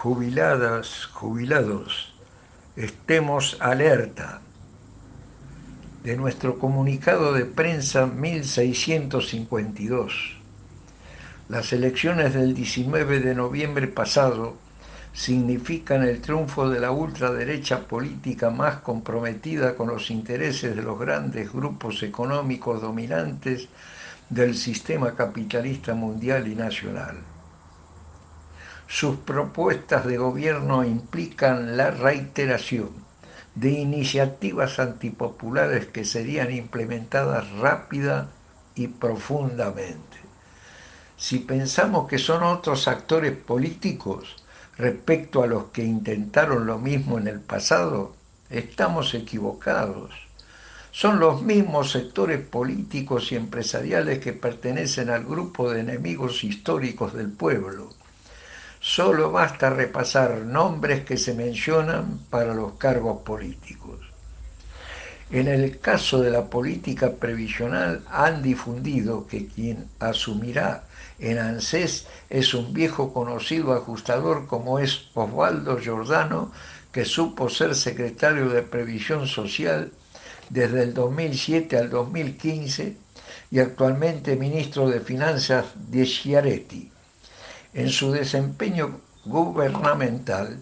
Jubiladas, jubilados, estemos alerta. De nuestro comunicado de prensa 1652. Las elecciones del 19 de noviembre pasado significan el triunfo de la ultraderecha política más comprometida con los intereses de los grandes grupos económicos dominantes del sistema capitalista mundial y nacional. Sus propuestas de gobierno implican la reiteración de iniciativas antipopulares que serían implementadas rápida y profundamente. Si pensamos que son otros actores políticos respecto a los que intentaron lo mismo en el pasado, estamos equivocados. Son los mismos sectores políticos y empresariales que pertenecen al grupo de enemigos históricos del pueblo. Solo basta repasar nombres que se mencionan para los cargos políticos. En el caso de la política previsional han difundido que quien asumirá en ANSES es un viejo conocido ajustador como es Osvaldo Giordano, que supo ser secretario de Previsión Social desde el 2007 al 2015 y actualmente ministro de Finanzas de Schiaretti. En su desempeño gubernamental,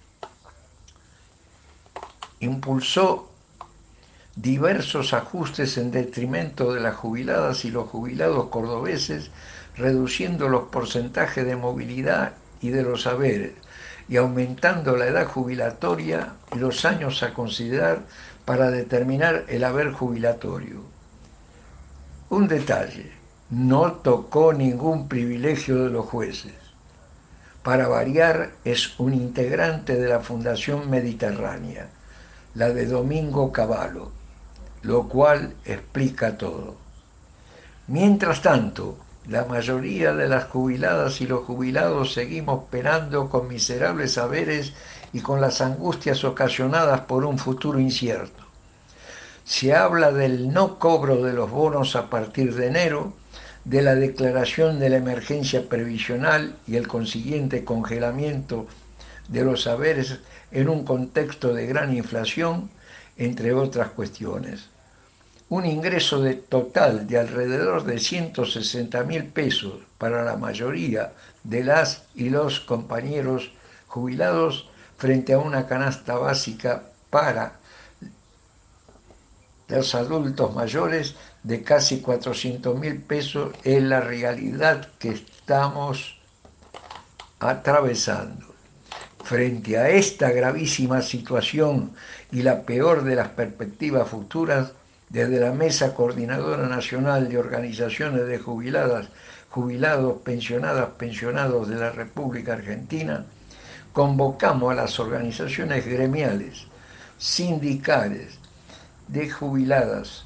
impulsó diversos ajustes en detrimento de las jubiladas y los jubilados cordobeses, reduciendo los porcentajes de movilidad y de los haberes, y aumentando la edad jubilatoria y los años a considerar para determinar el haber jubilatorio. Un detalle: no tocó ningún privilegio de los jueces. Para variar, es un integrante de la Fundación Mediterránea, la de Domingo Cavallo, lo cual explica todo. Mientras tanto, la mayoría de las jubiladas y los jubilados seguimos penando con miserables haberes y con las angustias ocasionadas por un futuro incierto. Se habla del no cobro de los bonos a partir de enero, de la declaración de la emergencia previsional y el consiguiente congelamiento de los haberes en un contexto de gran inflación, entre otras cuestiones. Un ingreso total de alrededor de 160.000 pesos para la mayoría de las y los compañeros jubilados frente a una canasta básica para los adultos mayores de casi 400.000 pesos es la realidad que estamos atravesando. Frente a esta gravísima situación y la peor de las perspectivas futuras, desde la Mesa Coordinadora Nacional de Organizaciones de Jubiladas, Jubilados, Pensionadas, Pensionados de la República Argentina, convocamos a las organizaciones gremiales, sindicales, de jubiladas,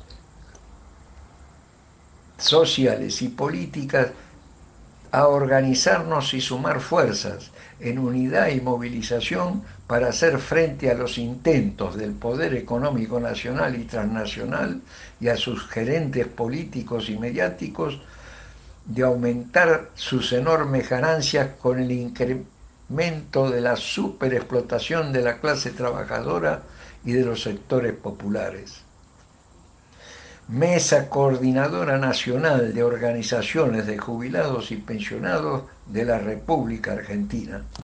sociales y políticas a organizarnos y sumar fuerzas en unidad y movilización para hacer frente a los intentos del poder económico nacional y transnacional y a sus gerentes políticos y mediáticos de aumentar sus enormes ganancias con el incremento de la superexplotación de la clase trabajadora y de los sectores populares. Mesa Coordinadora Nacional de Organizaciones de Jubilados y Pensionados de la República Argentina.